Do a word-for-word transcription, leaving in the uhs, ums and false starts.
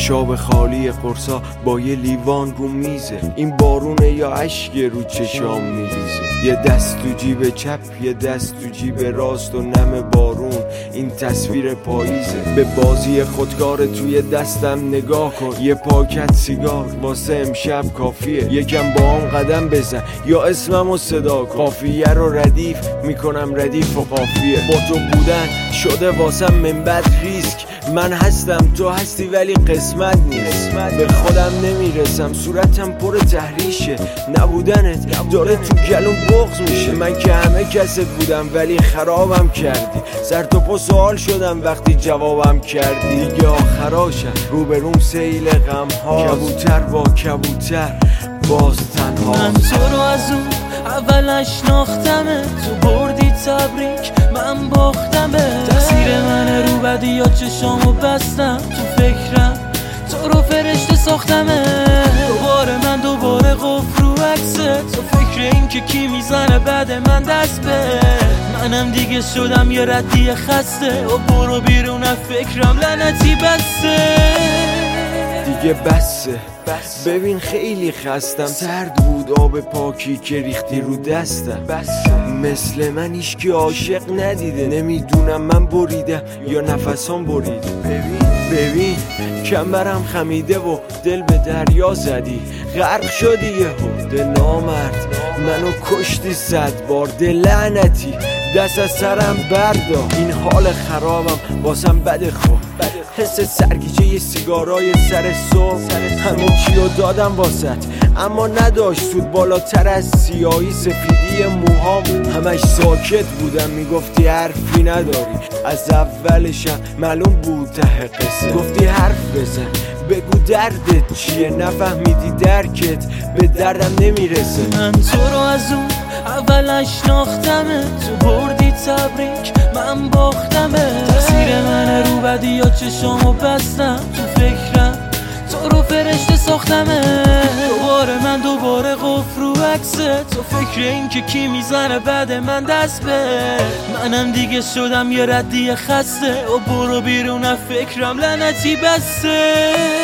کشاب خالی قرصا با یه لیوان رو میزه. این بارونه یا اشک رو چشام میریزه. یه دست تو جیب چپ یه دست تو جیب راست و نم بارون، این تصویر پاییزه. به بازی خودکار توی دستم نگاه کن. یه پاکت سیگار واسه امشب کافیه. یکم با هم قدم بزن یا اسممو صدا کن. قافیه رو ردیف میکنم ردیف و قافیه. با تو بودن شده واسم من بد ریسک. من هستم تو هستی ولی قسمت نیست. به خودم نمیرسم صورتم پر تحریشه. نبودنت داره تو گلوم بغض میشه. من که همه کست بودم ولی خرابم کردی. سر تو پا سوال شدم وقتی جوابم کردی. دیگه آخراشم روبروم سیل غم ها. کبوتر با کبوتر باز تنها. من تو رو از اون اول شناختمه. تو بردی تبریک من باختمه. تقصیر من رو بدی یا چشامو بستم. تو فکرم تو رو فرشته ساختمه. دوباره من دوباره قفل رو عکسه. تو فکر این که کی میزنه بعد من دست به. منم دیگه شدم یه ردی خسته. و برو بیرون از فکرم لعنتی بسته. دیگه بسه. ببین خیلی خستم. سرد بود آب پاکی که ریختی رو دستم. مثل من هیچکی عاشق ندیده. نمیدونم من بریدم یا نفسام برید. ببین ببین کمرم خمیده و دل به دریا زدی. غرق شدی یهو دل نامرد. منو کشتی صد بار دل لعنتی. دست از سرم بردار. این حال خرابم واسم بده خود. حس سرگیجه یه سیگارای سر صبح. همه چیو دادم واسط اما نداشت سود. بالاتر از سیاهی سفیدی موهام. همش ساکت بودم میگفتی حرفی نداری. از اولشم معلوم بود ته قصه. گفتی حرف بزن بگو دردت چیه. نفهمیدی درکت به دردم نمیرسه. من تو رو از اون اول شناختمه. تو بردی تبریک من باختمه. تقصیر من رو بدی یا چشامو بستم. تو فکرم تو رو فرشته ساختمه. دوباره من دوباره قفل رو عکسه. تو فکر این که کی میزنه بعد من دست به. منم دیگه شدم یه ردی خسته. و برو بیرون از فکرم لعنتی بسته.